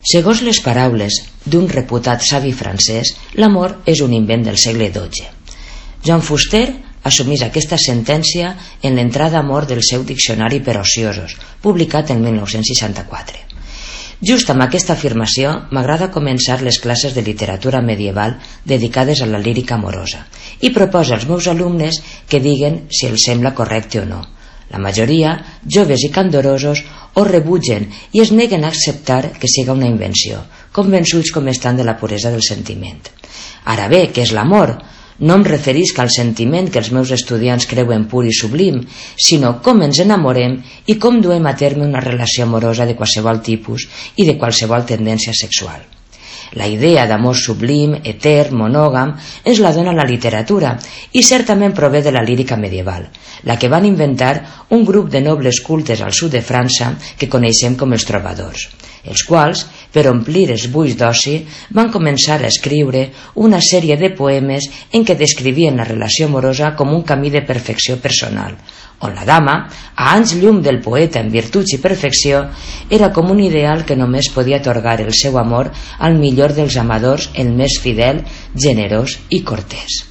Segons les paraules d'un reputat savi francès, l'amor és un invent del segle XII. Jean Fuster assumís aquesta sentència en l'entrada amor del seu Diccionari per ociosos, publicat en 1964. Just amb aquesta afirmació m'agrada començar les classes de literatura medieval dedicades a la lírica amorosa i proposo als meus alumnes que diguen si els sembla correcte o no. La majoria, joves i candorosos, ho rebutgen i es neguen a acceptar que siga una invenció, convençuts com estan de la puresa del sentiment. Ara bé, què és l'amor? No em referisc al sentiment que els meus estudiants creuen pur i sublim, sinó com ens enamorem i com duem a terme una relació amorosa de qualsevol tipus i de qualsevol tendència sexual. La idea d'amor sublim, etern, monògam, ens la dona la literatura i certament prové de la lírica medieval, la que van inventar un grup de nobles cultes al sud de França que coneixem com els trobadors, els quals, per omplir els buits d'oci, van començar a escriure una sèrie de poemes en què descrivien la relació amorosa com un camí de perfecció personal, on la dama, a anys llum del poeta en virtuts i perfecció, era com un ideal que només podia atorgar el seu amor al millor dels amadors, el més fidel, generós i cortès.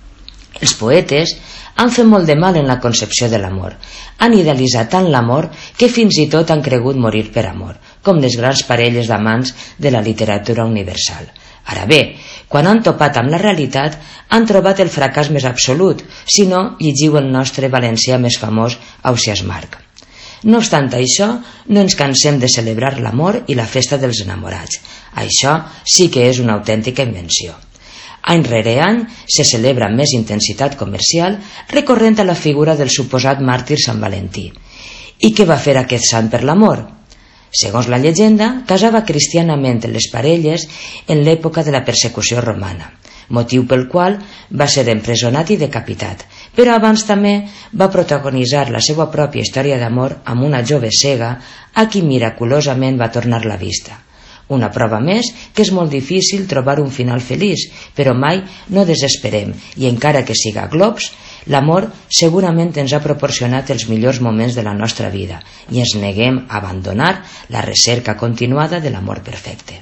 Els poetes han fet molt de mal en la concepció de l'amor. Han idealitzat tant l'amor que fins i tot han cregut morir per amor, com les grans parelles d'amants de la literatura universal. Ara bé, quan han topat amb la realitat, han trobat el fracàs més absolut, si no, llegiu el nostre valencià més famós, Ausiàs Marc. No obstant això, no ens cansem de celebrar l'amor i la festa dels enamorats. Això sí que és una autèntica invenció. Any rere any se celebra amb més intensitat comercial recorrent a la figura del suposat màrtir Sant Valentí. I què va fer aquest sant per l'amor? Segons la llegenda, casava cristianament les parelles en l'època de la persecució romana, motiu pel qual va ser empresonat i decapitat, però abans també va protagonitzar la seva pròpia història d'amor amb una jove cega a qui miraculosament va tornar la vista. Una prova més que és molt difícil trobar un final feliç, però mai no desesperem i encara que siga globs, l'amor segurament ens ha proporcionat els millors moments de la nostra vida i ens neguem a abandonar la recerca continuada de l'amor perfecte.